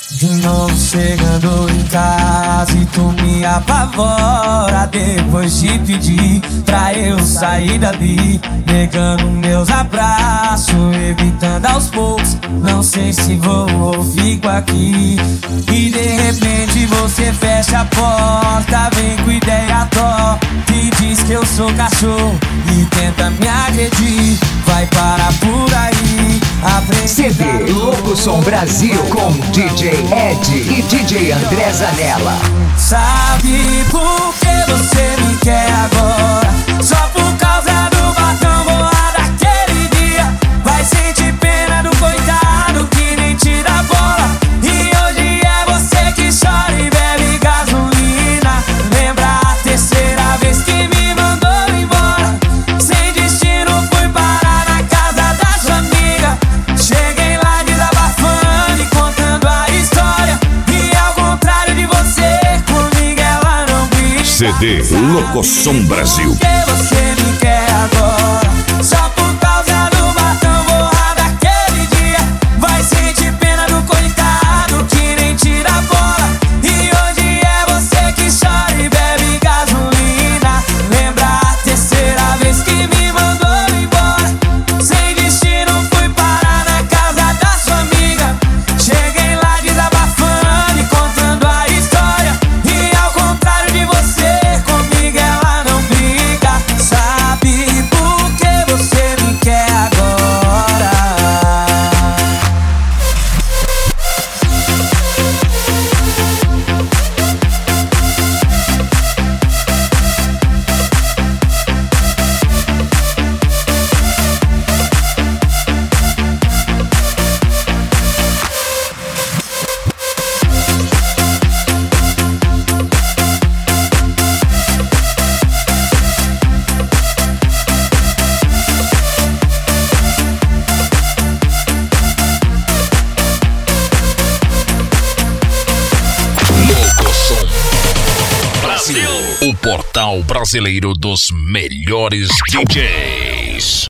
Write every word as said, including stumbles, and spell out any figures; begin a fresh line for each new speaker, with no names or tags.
De novo chegando em casa e tu me apavora. Depois te pedi pra eu sair dali, negando meus abraços, evitando aos poucos. Não sei se vou ou fico aqui. E de repente você fecha a porta, vem com ideia tó, que diz que eu sou cachorro e tenta me agredir. Vai parar por aí.
C D Louco Som Brasil com D J Ed e D J André Zanella.
Sabe por que você me quer agora? Só por causa do batom borrado daquele dia. Vai sentir pena do coitado que nem te dá bola. E hoje é você que chora e bebe gasolina. Lembra a terceira vez que me mandou embora? Sem destino fui parar na casa da sua amiga. Cheguei lá desabafando e contando a história. E ao contrário de você, comigo ela não briga.
C D Louco Som Brasil.
Por que você me quer agora? Só por causa do batom borrado daquele dia. Vai sentir pena do coitado que nem tira a bola. E hoje é você que chora e bebe gasolina. Lembra a terceira vez que me mandou embora? Sem destino fui parar na casa da sua amiga. Cheguei lá desabafando e contando a história. E ao contrário de você, comigo ela não briga. Sabe por que você me quer agora?
Louco Som Brasil. O portal brasileiro dos melhores D Js.